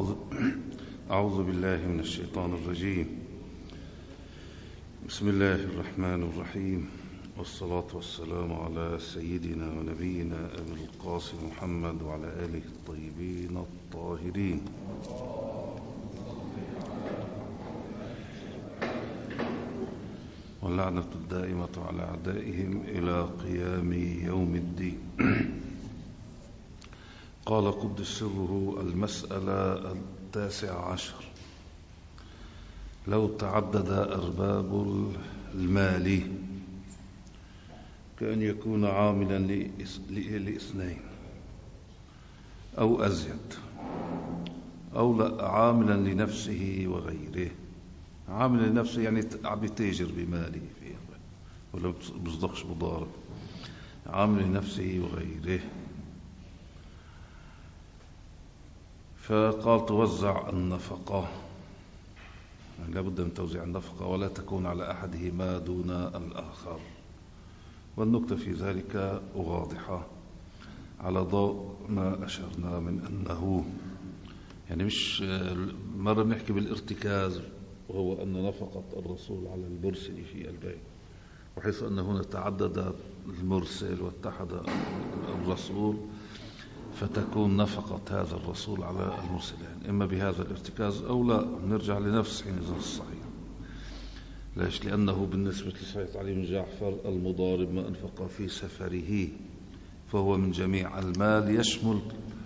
أعوذ بالله من الشيطان الرجيم. بسم الله الرحمن الرحيم، والصلاة والسلام على سيدنا ونبينا أبي القاسم محمد وعلى آله الطيبين الطاهرين. واللعنة الدائمة على أعدائهم إلى قيام يوم الدين. قال قدس سره: المسألة 19. لو تعدد أرباب المال كأن يكون عاملا لإثنين أو أزيد، أو لا عاملا لنفسه وغيره. عامل لنفسه يعني عم يتاجر بماله فيه، ولا بصدقش مضارب. عامل لنفسه وغيره. فقال توزع النفقة، يعني لابد من توزيع النفقة ولا تكون على أحدهما دون الآخر. والنكتة في ذلك واضحة على ضوء ما أشرنا من أنه يعني مش مرة بنحكي بالارتكاز، وهو أن نفقة الرسول على المرسل في البيت، وحيث أن هنا تعدد المرسل واتحد الرسول، فتكون نفقة هذا الرسول على المرسلين إما بهذا الارتكاز أو لا. نرجع لنفس حينئذ الصحيح. ليش؟ لأنه بالنسبة لصحيح علي بن جعفر المضارب ما أنفق في سفره فهو من جميع المال، يشمل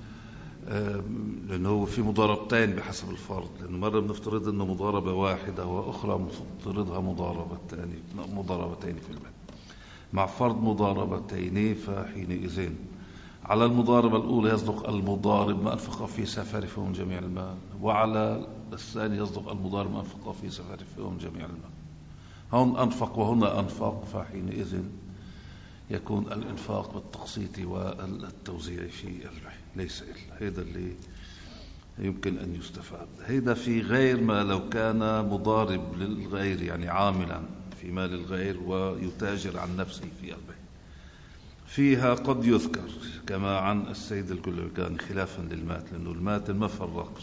لأنه في مضاربتين بحسب الفرض، لأنه مرة بنفترض أنه مضاربة واحدة وأخرى نفترضها مضاربتين في المال مع فرض مضاربتين. فحينئذ على المضاربة الأولى يصدق المضارب ما أنفق في سفره فهو من جميع المال، وعلى الثاني يصدق المضارب ما أنفق في سفره فهو من جميع المال. هون أنفق وهنا أنفق، فحينئذ يكون الإنفاق بالتقسيط والتوزيع في البيع ليس إلا هذا اللي يمكن أن يستفاد. هذا في غير ما لو كان مضارب للغير، يعني عاملا في مال الغير ويتاجر عن نفسه في البيع. فيها قد يذكر كما عن السيد الجلعجاني خلافا للمات، لأنه المات ما فرقش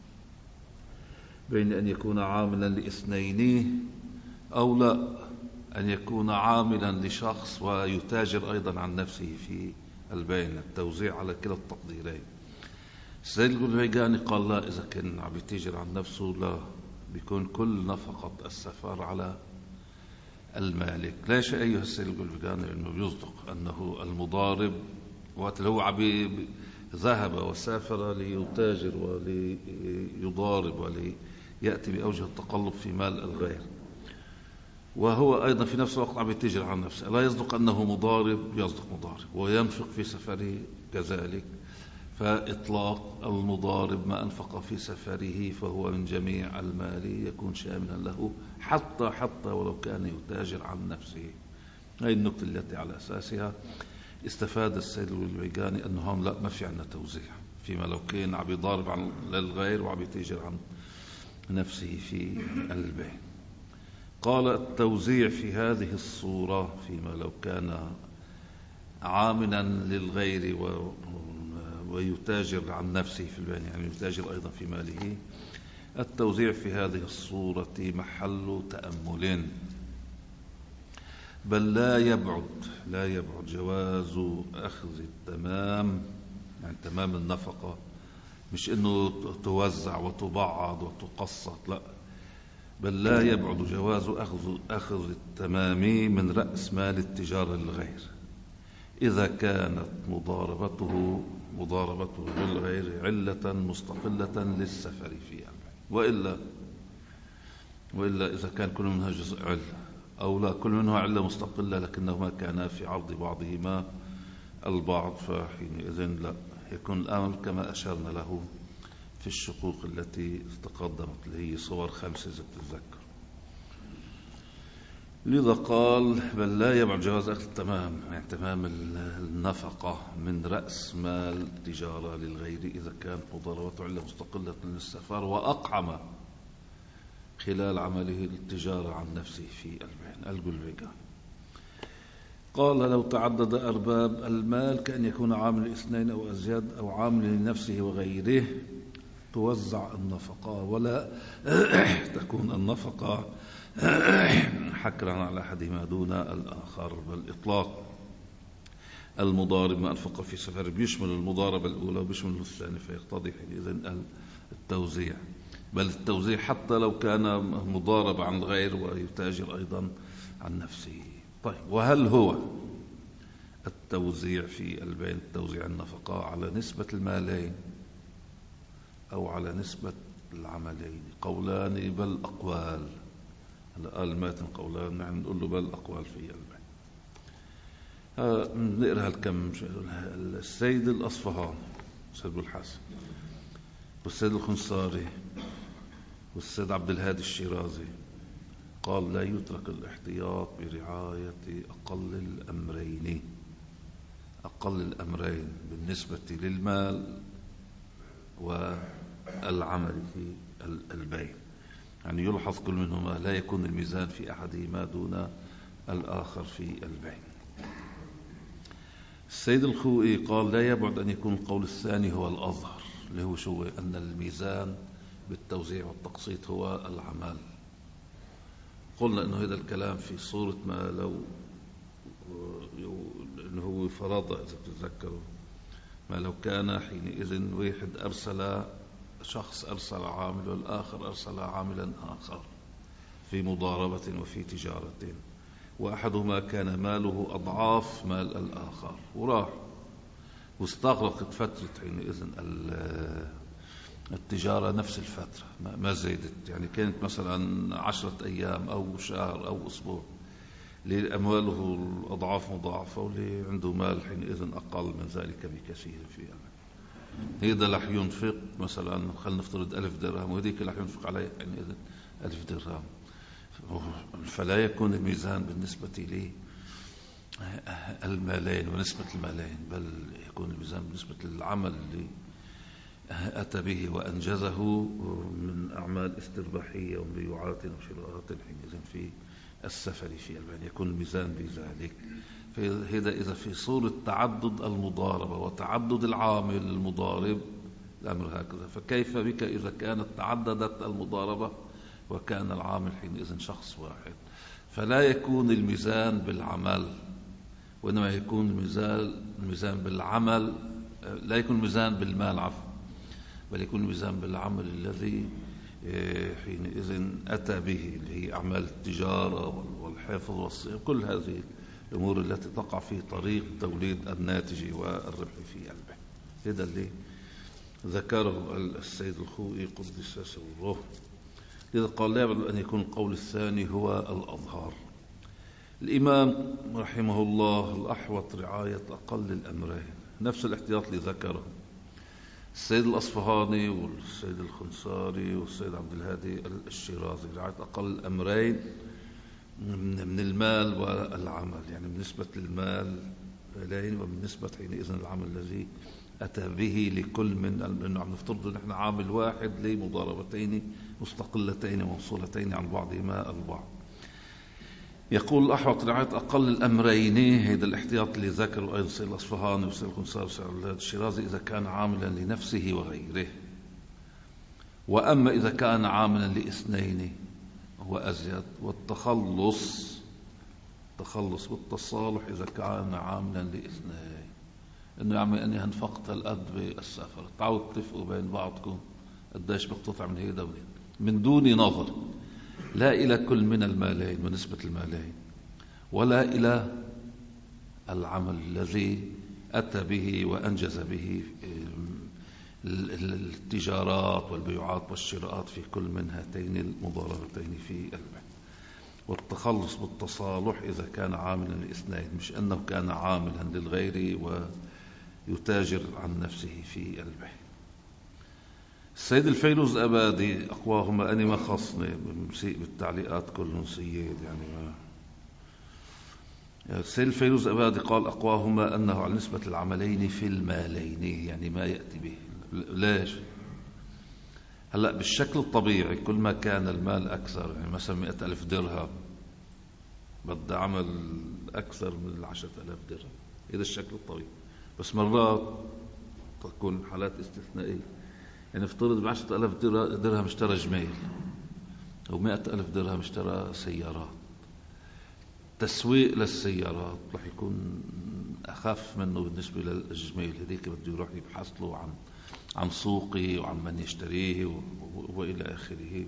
بين أن يكون عاملا لاثنين أو لا، أن يكون عاملا لشخص ويتاجر أيضا عن نفسه في البين، التوزيع على كلا التقديرين. السيد الجلعجاني قال لا، إذا كان عم يتاجر عن نفسه لا، بيكون كل نفقة السفر على المالك. ليش أيها السيد الجلعجاني؟ لأنه بيصدق أنه المضارب وقت اللي هو ذهب وسافر ليتاجر وليضارب وليأتي بأوجه التقلب في مال الغير، وهو أيضا في نفس الوقت عم يتاجر عن نفسه، لا يصدق أنه مضارب، يصدق مضارب وينفق في سفره كذلك. فإطلاق المضارب ما أنفق في سفره فهو من جميع المال يكون شاملا له حتى ولو كان يتاجر عن نفسه. هذه النقطة التي على أساسها استفاد السيد الجلعجاني أنه هم لا، ما في عندنا توزيع فيما لو كان عم يضارب عن للغير وعم يتاجر عن نفسه في البيع. قال التوزيع في هذه الصورة فيما لو كان عاملا للغير ويتاجر عن نفسه في البيع، يعني يتاجر أيضا في ماله. التوزيع في هذه الصورة محل تأمل، بل لا يبعد جواز أخذ التمام، يعني تمام النفقة، مش إنه توزع وتبعض وتقسط، لا، بل لا يبعد جواز أخذ التمام من رأس مال التجارة للغير إذا كانت مضاربته بالغير علة مستقلة للسفر فيها، وإلا إذا كان كل منها جزء علة أو لا، كل منها علة مستقلة لكنهما كانا في عرض بعضهما البعض، فحينئذ لا، يكون الأمر كما أشرنا له في الشقوق التي تقدمت اللي هي صور 5 إذا تتذكر. لذا قال بل لا يبعد جواز أخذ التمام، يعني تمام النفقة من رأس مال التجارة للغير إذا كانت مضاربته علة مستقلة للسفر وأقعم خلال عمله التجارة عن نفسه في البيع. الجلعجاني قال لو تعدد أرباب المال كأن يكون عامل اثنين أو أزيد أو عامل لنفسه وغيره، توزع النفقة ولا تكون النفقة حكرا على أحدهما دون الآخر، بل إطلاق المضارب ما أنفق في سفر بيشمل المضاربة الأولى وبيشمل الثاني، فيقتضي حينئذ التوزيع، بل التوزيع حتى لو كان مضارب عن غير ويتاجر أيضا عن نفسه. طيب، وهل هو التوزيع في البين توزيع النفقة على نسبة المالين أو على نسبة العملين؟ قولان بل أقوال. قال الماتن قولان، نحن نقول له بل أقوال في البين. نقرأ الكم. السيد الأصفهاني، السيد أبو الحسن، والسيد الخنصاري، والسيد عبد الهادي الشيرازي قال لا يترك الاحتياط برعاية أقل الأمرين بالنسبة للمال والعمل في البيع، يعني يلحظ كل منهما لا يكون الميزان في أحدهما دون الآخر في البيع. السيد الخوئي قال لا يبعد أن يكون القول الثاني هو الأظهر، اللي هو شو؟ أن الميزان بالتوزيع والتقسيط هو العمل. قلنا أنه هذا الكلام في صورة ما لو أنه هو فرض، إذا تتذكروا، ما لو كان حينئذ شخص أرسل عامل والآخر أرسل عاملا آخر في مضاربة وفي تجارة، وأحدهما كان ماله أضعاف مال الآخر، وراح واستغرقت فترة حينئذ التجارة نفس الفترة، ما زادت، يعني كانت مثلا 10 أيام أو شهر أو أسبوع، لأمواله أضعاف مضاعفة، واللي عنده مال حينئذ أقل من ذلك بكثير في هذا رح ينفق مثلا، خلينا نفترض 1000 درهم، وهذيك رح ينفق عليه حينئذ 1000 درهم، فلا يكون الميزان بالنسبة للمالين ونسبة المالين، بل يكون الميزان بالنسبة للعمل اللي أتى به وأنجزه من أعمال استرباحية ومبيعات وشراءات حينئذ في السفر في البين، يكون الميزان بذلك. فهذا إذا في صورة تعدد المضاربة وتعدد العامل المضارب الأمر هكذا، فكيف بك إذا كانت تعددت المضاربة وكان العامل حينئذ شخص واحد؟ فلا يكون الميزان بالعمل، وإنما يكون الميزان بالعمل، لا يكون الميزان بالمال عفوا، بل يكون الميزان بالعمل الذي حينئذ أتى به، اللي هي أعمال التجارة والحفظ والصيانة، كل هذه الأمور التي تقع في طريق توليد الناتج والربح في البيع. هذا اللي ذكره السيد الخوئي قدس سره. لذا قال لا يبعد أن يكون القول الثاني هو الأظهر. الإمام رحمه الله الأحوط رعاية أقل الأمرين، نفس الاحتياط اللي ذكره السيد الأصفهاني والسيد الخنصاري والسيد عبد الهادي الشيرازي، رعاية أقل الأمرين من المال والعمل، يعني بالنسبة للمال مالين وبالنسبة حينئذ العمل الذي أتى به لكل من، لأنه عم نفترض نحن عامل واحد لمضاربتين مستقلتين موصولتين عن بعضهما البعض. يقول الأحوط رعاية أقل الأمرين، هذا الاحتياط اللي ذكره أيضا السيد الأصفهاني والسيد الخنصاري والسيد الشيرازي، إذا كان عاملا لنفسه وغيره. وأما إذا كان عاملا لاثنين وأزيد، والتخلص والتصالح إذا كان عاملا لاثنين، إنه يعني أني هنفقت القد بالسفر، تعود تتفقوا بين بعضكم قديش بقتطع من هيدا من دون نظر لا إلى كل من المالين ونسبة المالين، ولا إلى العمل الذي أتى به وأنجز به التجارات والبيعات والشراءات في كل من هاتين المضاربتين في البيع. والتخلص بالتصالح إذا كان عاملا لاثنين، مش أنه كان عاملا للغير ويتاجر عن نفسه في البيع. السيد الفيروز أبادي أقواهما، أني ما خصني مسيء بالتعليقات كل سيد، يعني ما. السيد الفيروز أبادي قال أقواهما أنه على نسبة العملين في المالين، يعني ما يأتي به. ليش؟ هلأ بالشكل الطبيعي كل ما كان المال أكثر، يعني مثلا 100,000 درهم بدأ عمل أكثر من 10,000 درهم، هذا الشكل الطبيعي. بس مرات تكون حالات استثنائية، يعني افترض ب10,000 درهم اشترى جميل، أو 100,000 درهم اشترى سيارات. تسويق للسيارات رح يكون أخف منه بالنسبة للجميل. هذيك بده يروح يبحث له عن سوقه وعن من يشتريه وإلى آخره.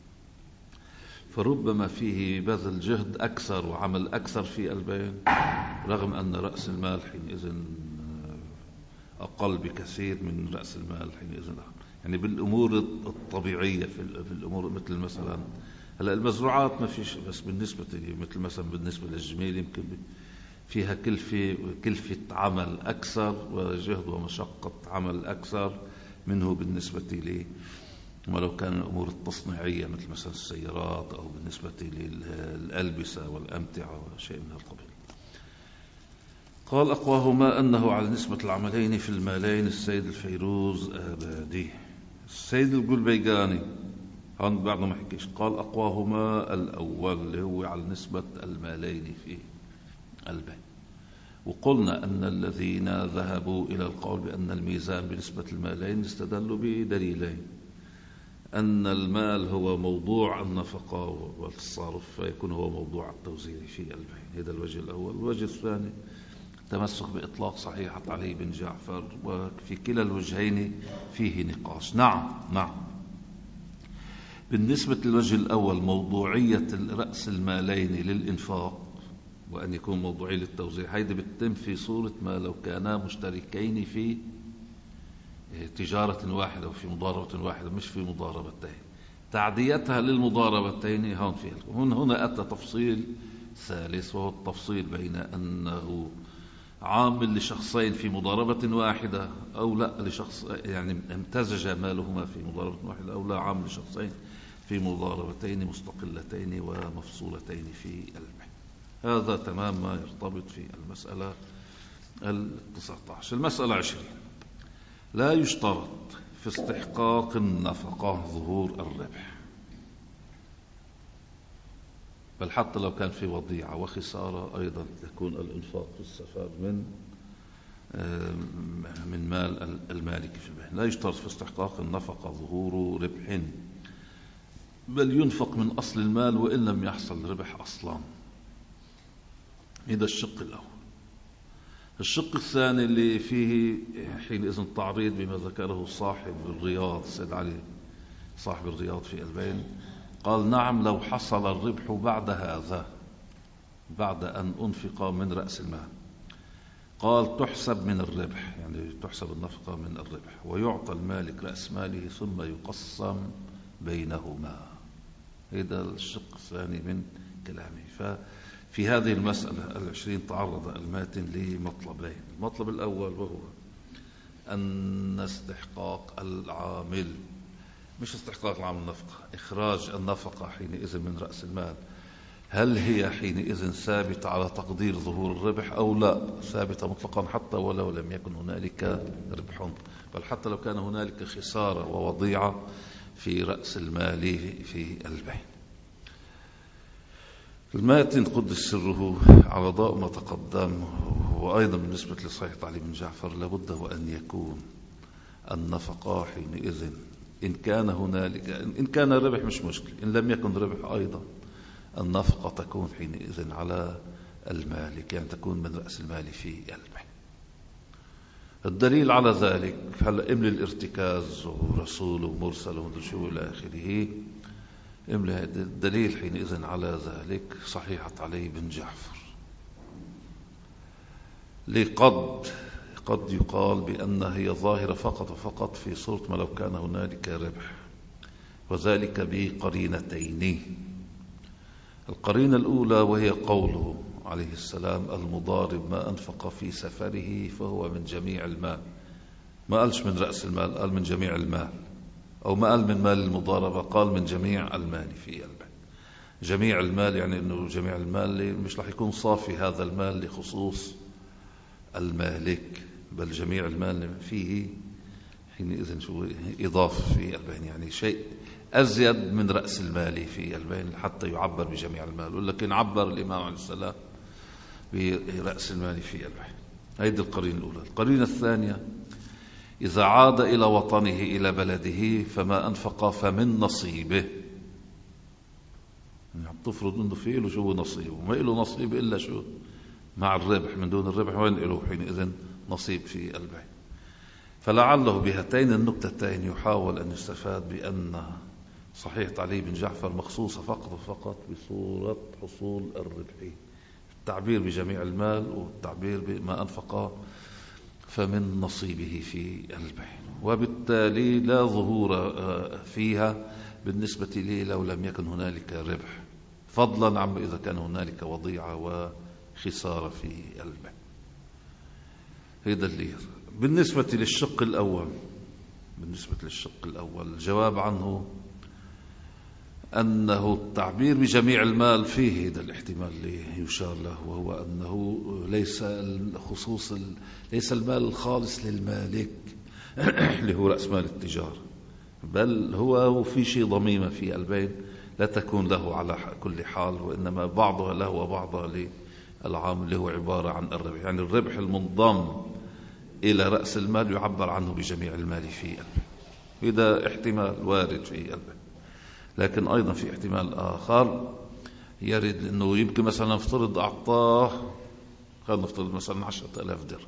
فربما فيه بذل جهد أكثر وعمل أكثر في البيع، رغم أن رأس المال حينئذ أقل بكثير من رأس المال حينئذ. يعني بالأمور الطبيعية، في الأمور مثل مثلا هلا المزروعات ما فيش، بس بالنسبة لي مثل مثلا بالنسبة للجميل يمكن فيها كلفة عمل أكثر وجهد ومشقة عمل أكثر منه بالنسبة لي وما لو كان الأمور التصنيعية مثل مثلا السيارات، أو بالنسبة للألبسة والأمتعة وشيء من القبيل. قال أقواهما أنه على نسبة العملين في المالين السيد الفيروز آبادي. السيد القلبيقاني هون بعد ما حكيش، قال أقواهما الأول اللي هو على نسبة المالين في البيع. وقلنا أن الذين ذهبوا إلى القول بأن الميزان بنسبة المالين استدلوا بدليلين: أن المال هو موضوع النفقة والصرف، فيكون هو موضوع التوزيع في البيع. هذا الوجه الأول. الوجه الثاني تمسك بإطلاق صحيحة علي بن جعفر، وفي كلا الوجهين فيه نقاش. نعم بالنسبة للوجه الأول موضوعية رأس المالين للإنفاق وأن يكون موضوعي للتوزيع، هيدا بتتم في صورة ما لو كانا مشتركين في تجارة واحدة وفي مضاربة واحدة، مش في مضاربتين. تعديتها للمضاربتين هون فيها. هنا أتى تفصيل ثالث، وهو التفصيل بين أنه عامل لشخصين في مضاربة واحدة أو لا، لشخص يعني امتزج مالهما في مضاربة واحدة، أو لا، عامل لشخصين في مضاربتين مستقلتين ومفصولتين في البيع. هذا تمام ما يرتبط في المسألة 19. المسألة 20: لا يشترط في استحقاق النفقة ظهور الربح، بل حتى لو كان في وضيعة وخسارة أيضا يكون الإنفاق في السفر من مال المالك في البيع. لا يشترط في استحقاق النفقة ظهور ربح، بل ينفق من أصل المال وإن لم يحصل ربح أصلا. هذا الشق الأول. الشق الثاني اللي فيه حينئذ تعريض بما ذكره صاحب الرياض سيد علي صاحب الرياض في البين، قال: نعم لو حصل الربح بعد هذا، بعد أن أنفق من رأس المال، قال تحسب من الربح، يعني تحسب النفقة من الربح، ويعطى المالك رأس ماله ثم يقسم بينهما. هذا الشق الثاني من كلامه. ففي هذه المسألة 20 تعرض الماتن لمطلبين. المطلب الأول وهو أن استحقاق العامل، مش استحقاق العامل النفقة، إخراج النفقة حينئذ من رأس المال، هل هي حينئذ ثابتة على تقدير ظهور الربح أو لا؟ ثابتة مطلقا حتى ولو لم يكن هنالك ربح، بل حتى لو كان هنالك خسارة ووضيعة في رأس المال في البيع. الماتن قدس سره على ضوء ما تقدم، وأيضا بالنسبة لصحيح علي بن جعفر لابد وأن يكون النفقة حينئذ إن كان هنالك، إن كان الربح مش مشكلة، إن لم يكن ربح أيضا النفقة تكون حينئذ على المالك، يعني تكون من رأس المال في البيع. الدليل على ذلك هلا املي الارتكاز ورسول ومرسل وشو إلى آخره، املي الدليل حينئذ على ذلك صحيحة علي بن جعفر. قد يقال بأنها هي ظاهرة فقط وفقط في صورة ما لو كان هنالك ربح، وذلك بقرينتين. القرينة الأولى وهي قوله عليه السلام: المضارب ما أنفق في سفره فهو من جميع المال. ما قالش من رأس المال، قال من جميع المال، أو ما قال من مال المضاربة، قال من جميع المال في البيع. جميع المال يعني أنه جميع المال مش رح يكون صافي هذا المال لخصوص المالك، بل جميع المال فيه حينئذ شو إضافة في البيع، يعني شيء أزيد من رأس المال في البيع حتى يعبر بجميع المال. ولكن عبر الإمام عليه السلام برأس المال في البيع. هذه القرينة الأولى. القرينة الثانية إذا عاد إلى وطنه إلى بلده فما أنفق فمن نصيبه. يعني تفرض أنه في له شو نصيب، وما له نصيب إلا شو مع الربح، من دون الربح وين له حينئذ نصيب في البيع. فلعله بهاتين النكتتين يحاول أن يستفاد بأن صحيح علي بن جعفر مخصوصة فقط وفقط بصورة حصول الربح، التعبير بجميع المال والتعبير بما أنفق فمن نصيبه في البيع، وبالتالي لا ظهور فيها بالنسبة لي لو لم يكن هنالك ربح، فضلا عما إذا كان هنالك وضيعة وخسارة في البيع. هذا اللي بالنسبة للشق الأول الجواب عنه أنه التعبير بجميع المال فيه هذا الاحتمال اللي يشار له، وهو أنه ليس المال الخالص للمالك اللي هو رأس مال التجارة، بل هو في شيء ضميمة في البين لا تكون له على كل حال، وإنما بعضها له وبعضها للعامل اللي هو عبارة عن الربح. يعني الربح المنضم إلى رأس المال يعبر عنه بجميع المال في البين. هذا احتمال وارد في البين. لكن أيضا في احتمال آخر يرد أنه يمكن مثلا نفترض أعطاه، خلينا نفترض مثلا 10,000 درهم،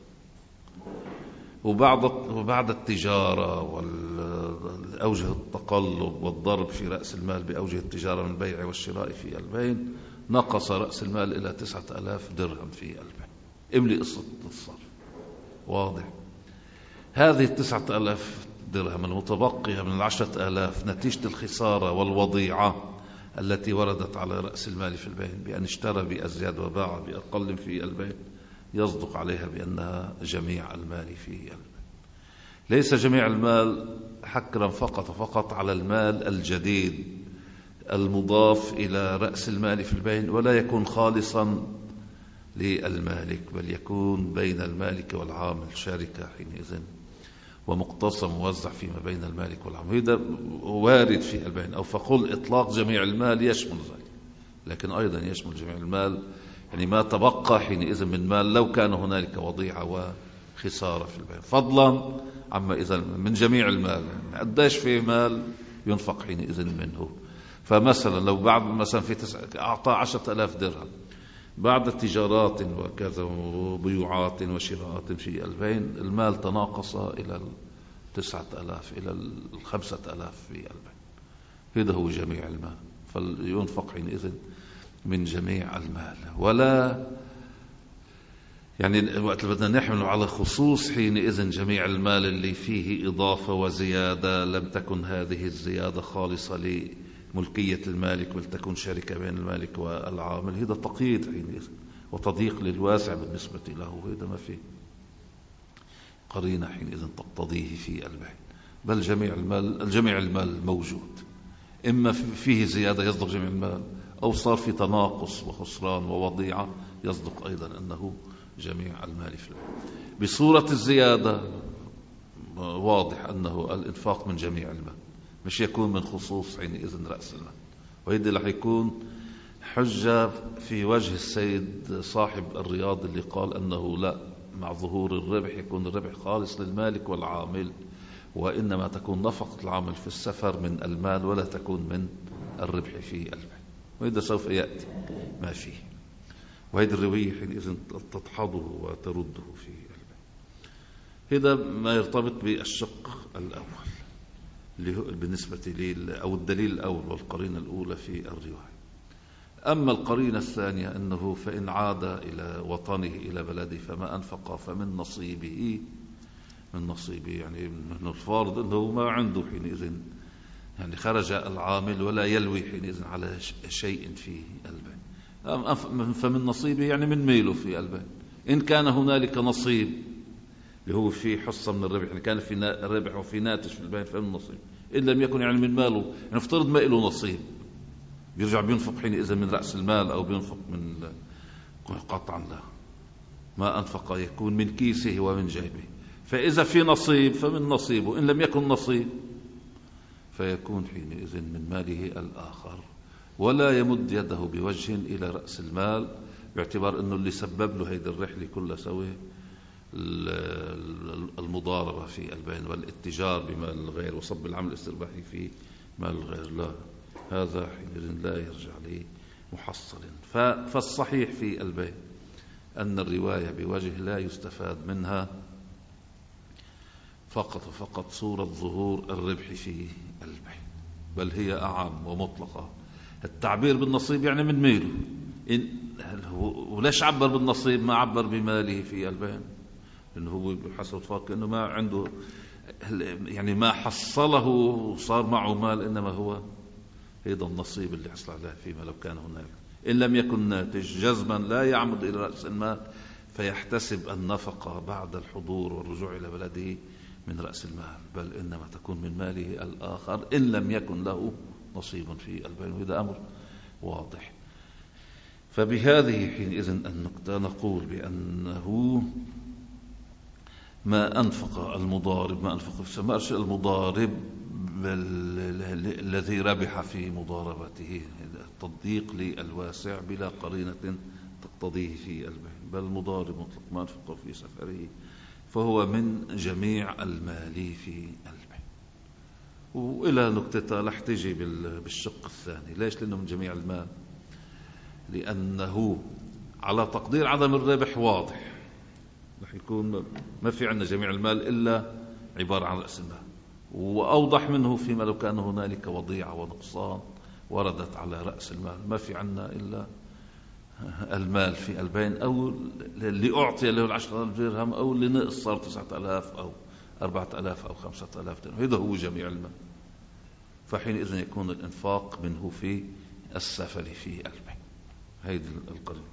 وبعد التجارة والأوجه التقلب والضرب في رأس المال بأوجه التجارة من البيع والشراء في البين نقص رأس المال إلى 9,000 درهم في البين. املي قصة الصرف واضح. هذه 9,000 درهم المتبقية من 10,000 نتيجة الخسارة والوضيعة التي وردت على رأس المال في البين بأن اشترى بأزياد وباع بأقل في البين، يصدق عليها بأنها جميع المال في البين. ليس جميع المال حكرا فقط على المال الجديد المضاف إلى رأس المال في البين، ولا يكون خالصا للمالك، بل يكون بين المالك والعامل شركة حينئذ، ومقتصم موزع فيما بين المالك والعامل. هذا وارد في البين. أو فقل إطلاق جميع المال يشمل ذلك، لكن أيضا يشمل جميع المال يعني ما تبقى حينئذ من مال لو كان هنالك وضيعة وخسارة في البين، فضلا عما إذا من جميع المال قديش في مال ينفق حينئذ منه. فمثلا لو بعد مثلا أعطى 10,000 درهم بعد تجارات وكذا وبيوعات وشراءات في البين، المال تناقص إلى 9,000 إلى 5,000 في البين. هذا هو جميع المال، فينفق حينئذ من جميع المال. ولا يعني وقت بدنا نحمل على خصوص حينئذ جميع المال اللي فيه إضافة وزيادة لم تكن هذه الزيادة خالصة لملكية المالك، بل تكون شركة بين المالك والعامل. هذا تقييد حينئذ وتضييق للواسع بالنسبة له. هذا ما فيه قرينة حينئذ تقتضيه في البيع، بل جميع المال موجود، إما فيه زيادة يصدق جميع المال، أو صار في تناقص وخسران ووضيعة يصدق أيضا أنه جميع المال في البيع. بصورة الزيادة واضح أنه الإنفاق من جميع المال، مش يكون من خصوص حينئذ رأس المال. وهذا رح يكون حجة في وجه السيد صاحب الرياض اللي قال أنه لا، مع ظهور الربح يكون الربح خالص للمالك والعامل، وإنما تكون نفقة العامل في السفر من المال ولا تكون من الربح في البيع. وهذا سوف يأتي ما فيه، وهذه الرواية حينئذ تدحضه وترده في البيع. هذا ما يرتبط بالشق الأول اللي هو بالنسبة لي أو الدليل الأول والقرينة الأولى في الرواية. أما القرينة الثانية أنه فإن عاد إلى وطنه إلى بلده فما أنفق فمن نصيبه، من نصيبه يعني من الفارض أنه ما عنده حينئذ، يعني خرج العامل ولا يلوي حينئذ على شيء في البيع. فمن نصيبه يعني من ميله في البيع. إن كان هنالك نصيب اللي هو في حصة من الربح، يعني كان في ربح وفي ناتج في البيع فمن نصيب. إن لم يكن يعني من ماله، يعني افترض ما له نصيب، بيرجع بينفق حينئذ من رأس المال أو بينفق من قطعا له. ما أنفق يكون من كيسه ومن جيبه. فإذا في نصيب فمن نصيبه، إن لم يكن نصيب فيكون حينئذ من ماله الآخر، ولا يمد يده بوجه إلى رأس المال، باعتبار أنه اللي سبب له هيدا الرحلة كلها سوي المضاربة في البين والاتجار بمال الغير وصب العمل الاسترباحي في مال الغير، لا، هذا حينئذ لا يرجع لمحصل. فالصحيح في البين أن الرواية بوجه لا يستفاد منها فقط صورة ظهور الربح في البين، بل هي أعم ومطلقة. التعبير بالنصيب يعني من ميله، وليش عبر بالنصيب ما عبر بماله في البين؟ لأنه هو بحسب الفاق أنه ما عنده، يعني ما حصله وصار معه مال، إنما هو هذا النصيب اللي حصل عليه فيما لو كان هناك. إن لم يكن ناتج جزما لا يعمد إلى رأس المال فيحتسب النفقة بعد الحضور والرجوع إلى بلده من رأس المال، بل إنما تكون من ماله الآخر إن لم يكن له نصيب في البين، وهذا أمر واضح. فبهذه حينئذ النقطة نقول بأنه ما أنفق المضارب، ما أنفق في سمارش المضارب الذي ربح في مضاربته، التضييق للواسع بلا قرينة تقتضيه في البين، بل المضارب مطلق ما أنفق في سفره فهو من جميع المال في البين. وإلى نقطة لاحتجي بالشق الثاني. ليش؟ لأنه من جميع المال، لأنه على تقدير عدم الربح واضح رح يكون ما في عندنا جميع المال إلا عبارة عن رأس المال، وأوضح منه فيما لو كان هنالك وضيعة ونقصان وردت على رأس المال، ما في عندنا إلا المال في البين، أو اللي أعطي له 10,000 درهم أو اللي نقص صار 9,000 أو 4,000 أو 5,000 درهم، هذا هو جميع المال. فحينئذ يكون الإنفاق منه في السفر في البين، هذه القضية.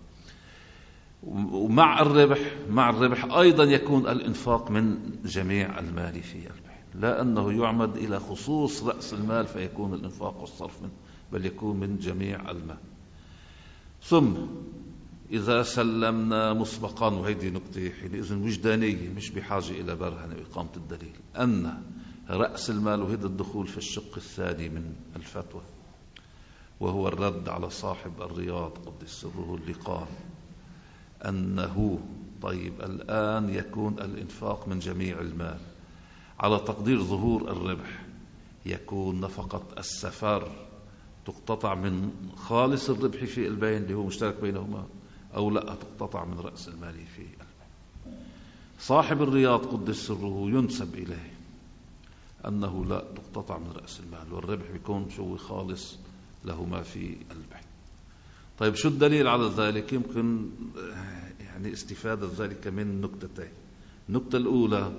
ومع الربح أيضا يكون الإنفاق من جميع المال في البين، لا أنه يعمد إلى خصوص رأس المال فيكون الإنفاق والصرف منه، بل يكون من جميع المال. ثم إذا سلمنا مسبقا، وهذه نقطة حينئذ وجدانية مش بحاجة إلى برهنة وإقامة الدليل، أن رأس المال، وهذا الدخول في الشق الثاني من الفتوى، وهو الرد على صاحب الرياض قدس سره اللي قال أنه طيب الآن يكون الإنفاق من جميع المال على تقدير ظهور الربح، يكون نفقة السفر تقتطع من خالص الربح في البين اللي هو مشترك بينهما، أو لا تقتطع من رأس المال في البين؟ صاحب الرياض قدس سره ينسب إليه أنه لا تقتطع من رأس المال، والربح بيكون شو خالص لهما في البين. طيب شو الدليل على ذلك؟ يمكن يعني استفادة ذلك من نقطتين. النقطة الأولى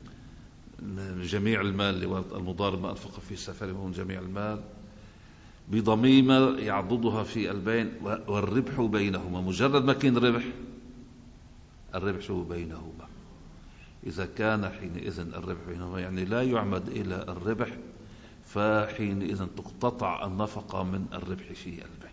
جميع المال المضارب ما أنفق في سفره من جميع المال بضميمة يعضدها في البين، والربح بينهما، مجرد ما كان الربح شو بينهما. إذا كان حينئذ الربح بينهما يعني لا يعمد إلى الربح، فحينئذ تقتطع النفقة من الربح في البين.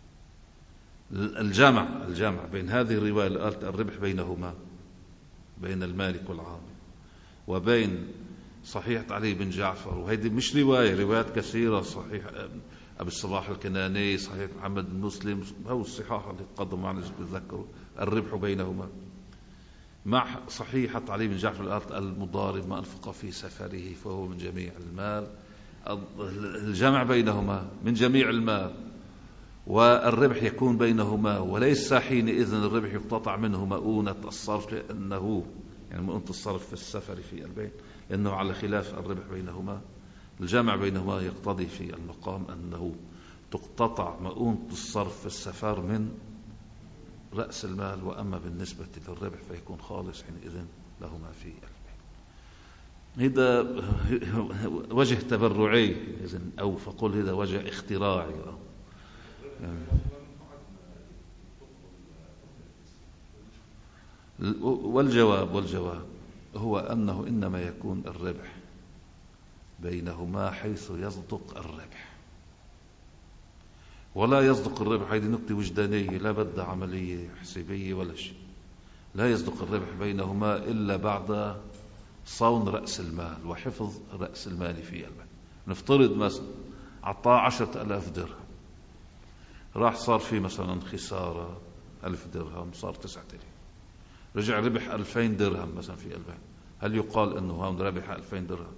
الجمع بين هذه الرواية اللي قالت الربح بينهما، بين المالك والعامل، وبين صحيحة علي بن جعفر، وهذه مش روايات كثيرة، صحيح أبي الصباح الكناني، صحيح محمد بن مسلم، هو الصحاح اللي تقدم معنا بذكروا الربح بينهما، مع صحيحة علي بن جعفر الآرت المضارب ما أنفق في سفره فهو من جميع المال. الجمع بينهما من جميع المال والربح يكون بينهما، وليس حينئذ الربح يقتطع منه مؤونة الصرف، لأنه يعني مؤونة الصرف في السفر في البين، لأنه على خلاف الربح بينهما. الجمع بينهما يقتضي في المقام أنه تقتطع مؤونة الصرف في السفر من رأس المال، وأما بالنسبة للربح فيكون خالص حينئذ لهما في البين. هذا وجه تبرعي إذن، أو فقل هذا وجه اختراعي يعني. والجواب هو أنه إنما يكون الربح بينهما حيث يصدق الربح، ولا يصدق الربح، هذه نقطة وجدانية لا بدها عملية حسابية ولا شيء، لا يصدق الربح بينهما إلا بعد صون رأس المال وحفظ رأس المال في البين. نفترض مثلا عطاه 10,000 درهم، راح صار في مثلا خسارة 1,000 درهم، صار 9,000، رجع ربح 2,000 درهم مثلا في البين، هل يقال أنه هون ربح 2000 درهم؟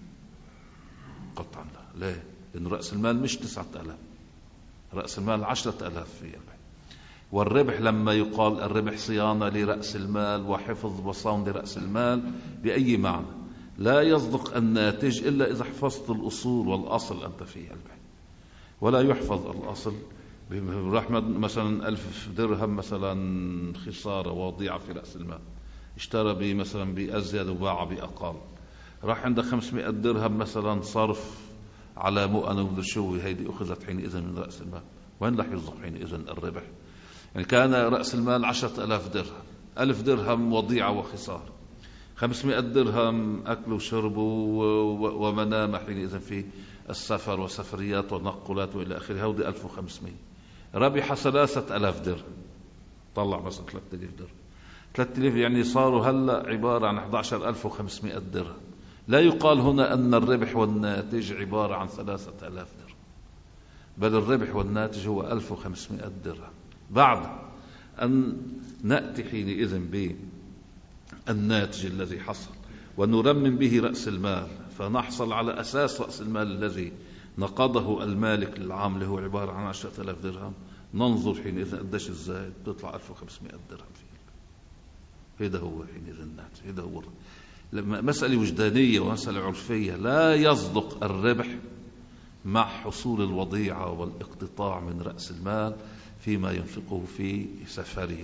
قطعا لا. ليه؟ لأنه رأس المال مش 9000، رأس المال 10000 في البيع. والربح لما يقال الربح صيانة لرأس المال وحفظ وصون لرأس المال بأي معنى، لا يصدق الناتج إلا إذا حفظت الأصول والأصل أنت في البيع. ولا يحفظ الأصل برحمة مثلا 1000 درهم مثلا خسارة وضيعة في رأس المال، اشترى مثلا بأزيد وباع بأقل، راح عندك 500 درهم مثلا صرف على مؤنة ومدري شو، هيدي أخذت حينئذ من رأس المال. وين رح يصدق حينئذ الربح؟ يعني كان رأس المال 10,000 درهم، 1000 درهم وضيعة وخسارة، 500 درهم أكل وشرب ومنام حينئذ في السفر وسفريات ونقلات وإلى آخره، هودي 1500. ربح 3000 درهم، طلع مثلا 3000 درهم. 3000 يعني صاروا هلأ عبارة عن 11500 درهم. لا يقال هنا أن الربح والناتج عبارة عن 3000 درهم، بل الربح والناتج هو 1500 درهم. بعد أن نأتي حينئذ بالناتج الذي حصل ونرمم به رأس المال، فنحصل على أساس رأس المال الذي نقضه المالك العام اللي هو عبارة عن 10,000 درهم، ننظر حينئذ قديش الزائد، تطلع 1500 درهم فيه. هذا هو حينئذ الناتج. هذا هو مسألة وجدانية ومسألة عرفية. لا يصدق الربح مع حصول الوضيعة والاقتطاع من رأس المال فيما ينفقه في سفره.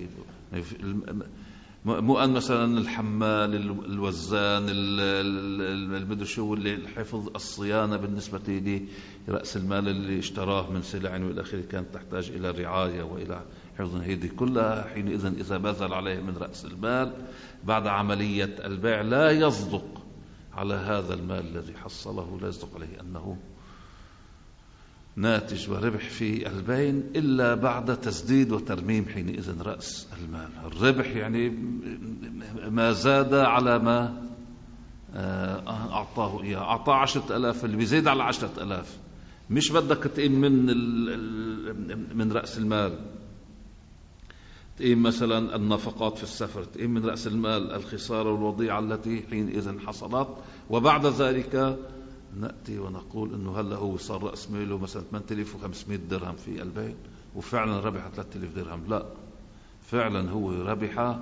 مو أن مثلا الحمال الوزان المدري شو اللي الحفظ الصيانة بالنسبة لرأس المال اللي اشتراه من سلع والى آخره كانت تحتاج إلى رعاية وإلى حفظ، هذه كلها حينئذ إذا بذل عليه من رأس المال بعد عملية البيع لا يصدق على هذا المال الذي حصله، لا يصدق عليه أنه ناتج وربح في البين إلا بعد تسديد وترميم حينئذ رأس المال. الربح يعني ما زاد على ما أعطاه إياه. أعطاه 10,000، اللي بيزيد على 10,000 مش بدك تقيم من رأس المال، تقيم مثلا النفقات في السفر، تقيم من رأس المال الخسارة والوضيعة التي حينئذ حصلت، وبعد ذلك نأتي ونقول إنه هلا هو صار رأس ماله مثلا 8500 درهم في البيع وفعلا ربح 3000 درهم. لا، فعلا هو ربح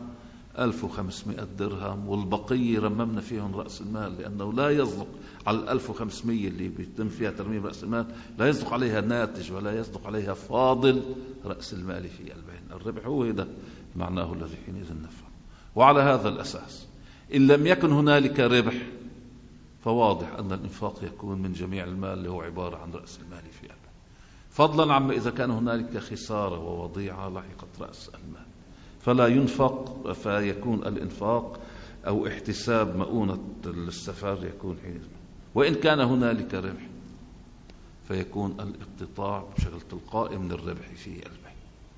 1500 درهم والبقية رممنا فيهم رأس المال، لأنه لا يصدق على 1500 اللي بيتم فيها ترميم رأس المال، لا يصدق عليها ناتج ولا يصدق عليها فاضل رأس المال في البيع. الربح هو هذا معناه الذي حينئذ نفهم. وعلى هذا الأساس إن لم يكن هنالك ربح فواضح أن الإنفاق يكون من جميع المال اللي هو عبارة عن رأس المال في البيع، فضلا عما إذا كان هنالك خسارة ووضيعة لحقت رأس المال فلا ينفق، فيكون الإنفاق أو احتساب مؤونة السفر يكون حينئذ. وإن كان هنالك ربح فيكون الاقتطاع بشكل تلقائي من الربح في البيع.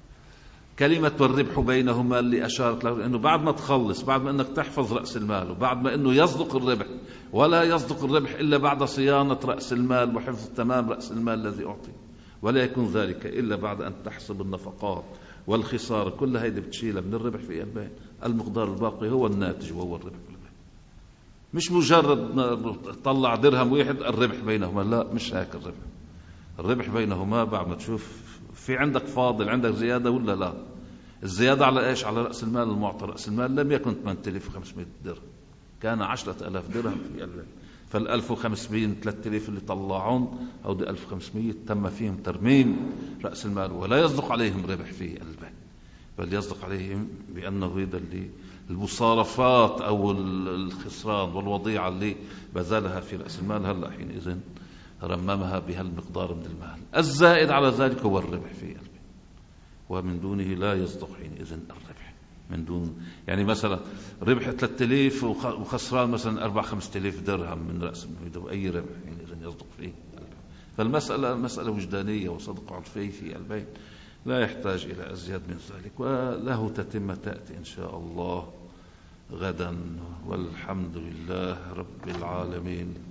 كلمة والربح بينهما اللي أشارت له، لأنه بعد ما تخلص، بعد ما أنك تحفظ رأس المال، وبعد ما أنه يصدق الربح، ولا يصدق الربح إلا بعد صيانة رأس المال وحفظ تمام رأس المال الذي أعطي، ولا يكون ذلك إلا بعد أن تحسب النفقات والخسارة كل هيدا بتشيلها من الربح في البيع. المقدار الباقي هو الناتج وهو الربح في البيع، مش مجرد طلع درهم واحد الربح بينهما. لا، مش هيك الربح. الربح بينهما بعد ما تشوف في عندك فاضل، عندك زيادة ولا لا. الزيادة على إيش؟ على رأس المال المعطى. رأس المال لم يكن 8500 درهم، كان 10,000 درهم في البيع. فال1500 3000 اللي طلعون أو دي 1500 تم فيهم ترميم رأس المال، ولا يصدق عليهم ربح في البيع، بل يصدق عليهم بأنه هذا اللي المصارفات أو الخسران والوضيعة اللي بذلها في رأس المال هلأ حينئذ رممها بهالمقدار من المال. الزائد على ذلك هو الربح في البيع، ومن دونه لا يصدق حينئذ الربح. من دون يعني مثلا ربح 3000 وخسران مثلا 4-5,000 درهم من رأس المال، أي ربح حينئذ يصدق فيه البيع. فالمسألة مسألة وجدانية وصدق عرفي في البيع، لا يحتاج إلى أزيد من ذلك، وله تتمة تأتي إن شاء الله غدا، والحمد لله رب العالمين.